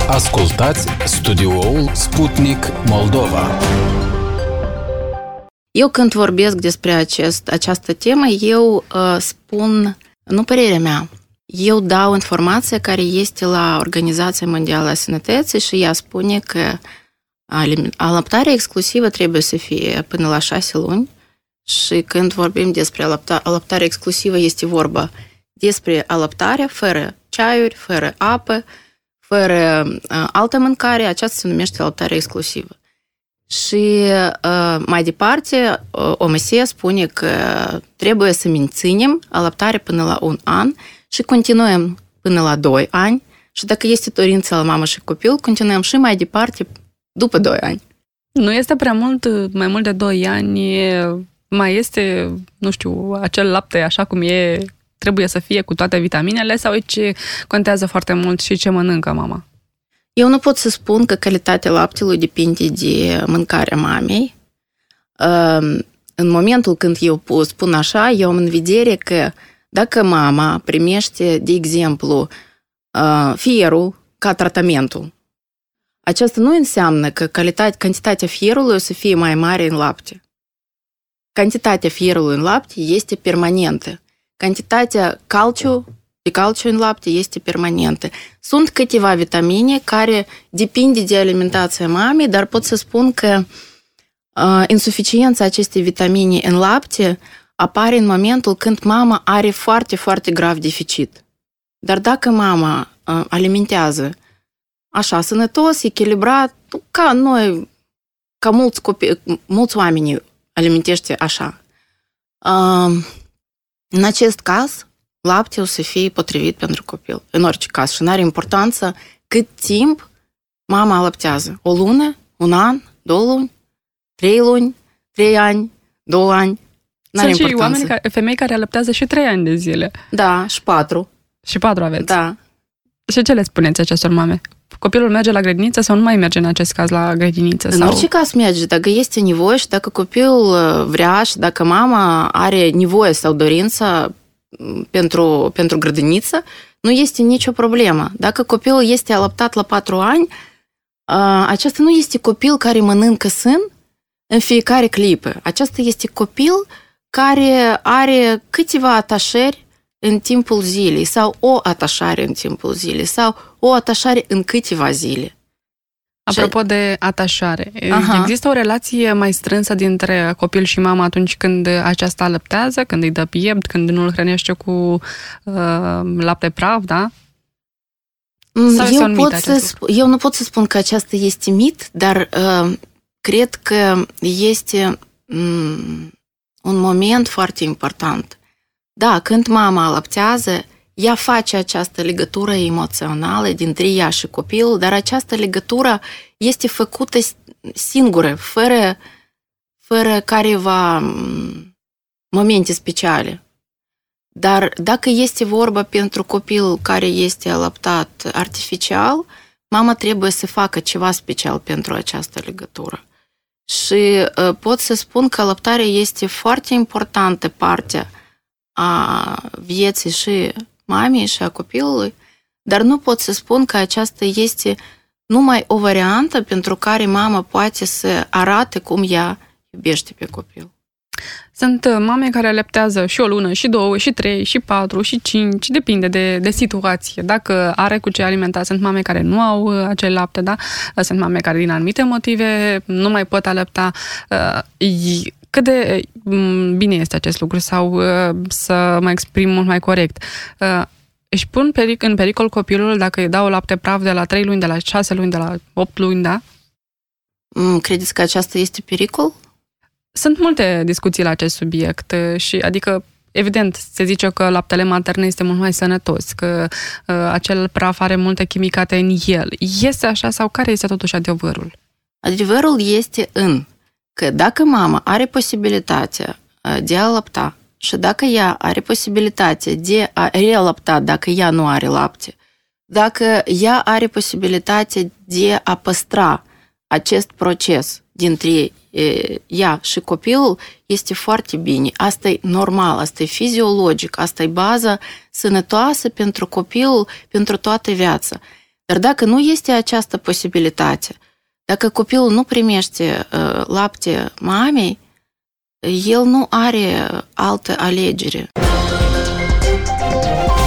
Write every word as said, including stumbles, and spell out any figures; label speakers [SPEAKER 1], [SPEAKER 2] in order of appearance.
[SPEAKER 1] Ascultați studioul Sputnik Moldova.
[SPEAKER 2] Eu când vorbesc despre acest, această temă, eu uh, spun, nu părerea mea, eu dau informația care este la Organizația Mondială a Sănătății și ea spune că alăptarea exclusivă trebuie să fie până la șase luni și când vorbim despre alăpta, alăptare exclusivă este vorba despre alăptare fără ceaiuri, fără apă, fără uh, altă mâncare, aceasta se numește alăptare exclusivă. Și uh, mai departe, uh, O M S spune că trebuie să menținem alăptare până la un an și continuăm până la doi ani și dacă este dorință la mamă și copil, continuăm și mai departe după doi ani.
[SPEAKER 3] Nu este prea mult, mai mult de doi ani, mai este, nu știu, acel lapte așa cum e, trebuie să fie cu toate vitaminele sau aici contează foarte mult și ce mănâncă mama?
[SPEAKER 2] Eu nu pot să spun că calitatea laptelui depinde de mâncarea mamei. În momentul când eu spun așa, eu am în vedere că dacă mama primește, de exemplu, fierul ca tratamentul, aceasta nu înseamnă că calitatea, cantitatea fierului o să fie mai mare în lapte. Cantitatea fierului în lapte este permanentă. Cantitatea calciu, de calciu în lapte este permanentă. Sunt câteva vitamine care depind de alimentația mamei, dar pot să spun că uh, insuficiența acestei vitamine în lapte apare în momentul când mama are foarte, foarte grav deficit. Dar dacă mama uh, alimentează așa, sănătos, echilibrat, ca noi, ca mulți copii, mulți oameni alimentește așa. Uh, în acest caz, lapte o să fie potrivit pentru copil. În orice caz. Și n-are importanță cât timp mama alăptează. O lună, un an, două luni, trei luni, trei ani, două ani. N-are
[SPEAKER 3] Sunt
[SPEAKER 2] importanță.
[SPEAKER 3] și oameni, femei care alăptează și trei ani de zile.
[SPEAKER 2] Da, și patru.
[SPEAKER 3] Și patru aveți.
[SPEAKER 2] Da.
[SPEAKER 3] Și ce le spuneți acestor mame? Copilul merge la grădiniță sau nu mai merge în acest caz la grădiniță?
[SPEAKER 2] În
[SPEAKER 3] sau...
[SPEAKER 2] orice caz merge, dacă este nevoie și dacă copilul vrea și dacă mama are nevoie sau dorință pentru, pentru grădiniță, nu este nicio problemă. Dacă copilul este alăptat la patru ani, acesta nu este copil care mănâncă sân în fiecare clipă. Acesta este copil care are câteva atașări în timpul zilei sau o atașare în timpul zilei sau o atașare în câteva zile.
[SPEAKER 3] Apropo și... de atașare,
[SPEAKER 2] Aha.
[SPEAKER 3] există o relație mai strânsă dintre copil și mamă atunci când aceasta alăptează, când îi dă piept, când nu îl hrănește cu uh, lapte praf, da? Sau
[SPEAKER 2] eu, pot să sp- eu nu pot să spun că aceasta este mit, dar uh, cred că este um, un moment foarte important. Da, când mama alăptează, ea face această legătură emoțională dintre ea și copilul, dar această legătură este făcută singură, fără, fără careva momente speciale. Dar dacă este vorba pentru copil care este alăptat artificial, mama trebuie să facă ceva special pentru această legătură. Și uh, pot să spun că alăptarea este foarte importantă parte a vieții și mamei și a copilului, dar nu pot să spun că aceasta este numai o variantă pentru care mama poate să arate cum ea iubește pe copil.
[SPEAKER 3] Sunt mame care alăptează și o lună, și două, și trei, și patru, și cinci, depinde de, de situație. Dacă are cu ce alimenta, sunt mame care nu au acel lapte, da? Sunt mame care din anumite motive nu mai pot alăpta. Cât de bine este acest lucru sau să mă exprim mult mai corect? Își pun în pericol copilul dacă îi dau lapte praf de la trei luni, de la șase luni, de la opt luni, da?
[SPEAKER 2] Credeți că aceasta este pericol?
[SPEAKER 3] Sunt multe discuții la acest subiect și adică evident se zice că laptele matern este mult mai sănătos, că uh, acel praf are multe chimicate în el. Este așa sau care este totuși adevărul?
[SPEAKER 2] Adevărul este în că dacă mama are posibilitatea de a alăpta și dacă ea are posibilitatea de a realăpta dacă ea nu are lapte, dacă ea are posibilitatea de a păstra acest proces dintre ea și copilul, este foarte bine. Asta e normal, asta e fiziologic, asta e baza sănătoasă pentru copilul, pentru toată viața. Dar dacă nu este această posibilitate, dacă copilul nu primește uh, lapte mamei, el nu are altă alegere.